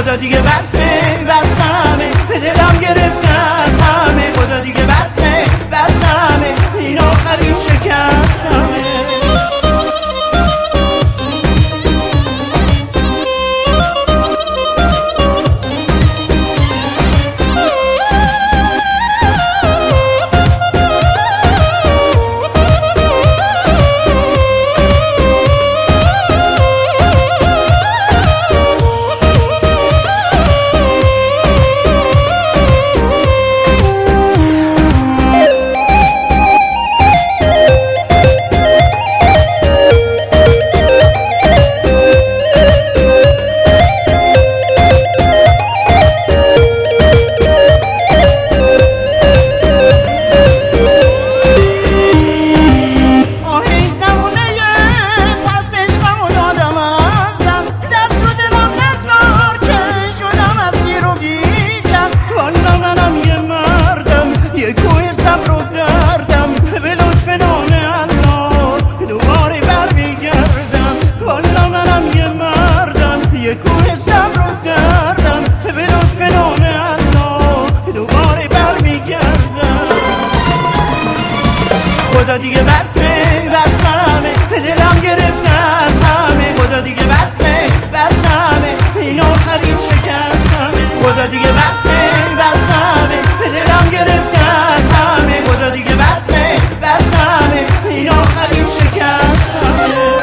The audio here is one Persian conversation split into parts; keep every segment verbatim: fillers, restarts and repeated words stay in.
خدا دیگه بسه بسمه، دلم گرفته از همه. خدا دیگه بسه بسمه، این آخرین شکستمه. کوه صبر و دردم به لطف نام الله دوباره برمیگردم. خدا دیگه بسه بسمه، دلم گرفته از همه. خدا دیگه بسه بسمه، این آخرین شکستمه. خدا دیگه بسه بسمه، دلم گرفته از همه. خدا دیگه بسه بسمه، این آخرین شکستمه.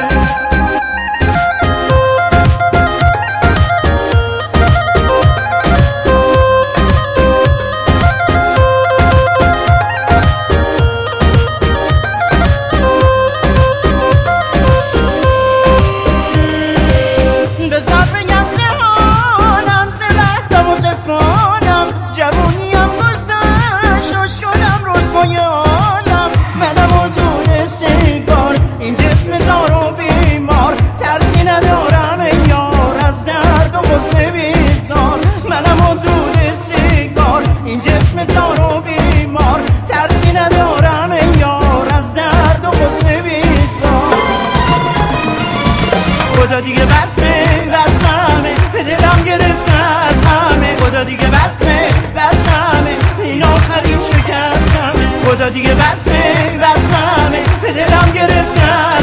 جوونیم گذشت و شدم رسوای عالم. منم و دود سیگار، این جسم زار و بیمار. ترسی ندارم ای یار از درد و غصه بیزار. منم و دود سیگار، این جسم زار و بیمار. ترسی ندارم ای یار از درد و غصه بیزار. خدا دیگه بسه بسمه، دلم گرفته از همه. خدا دیگه بسه بسمه، این آخرین شکستمه. خدا دیگه بسه بسمه، دلم گرفته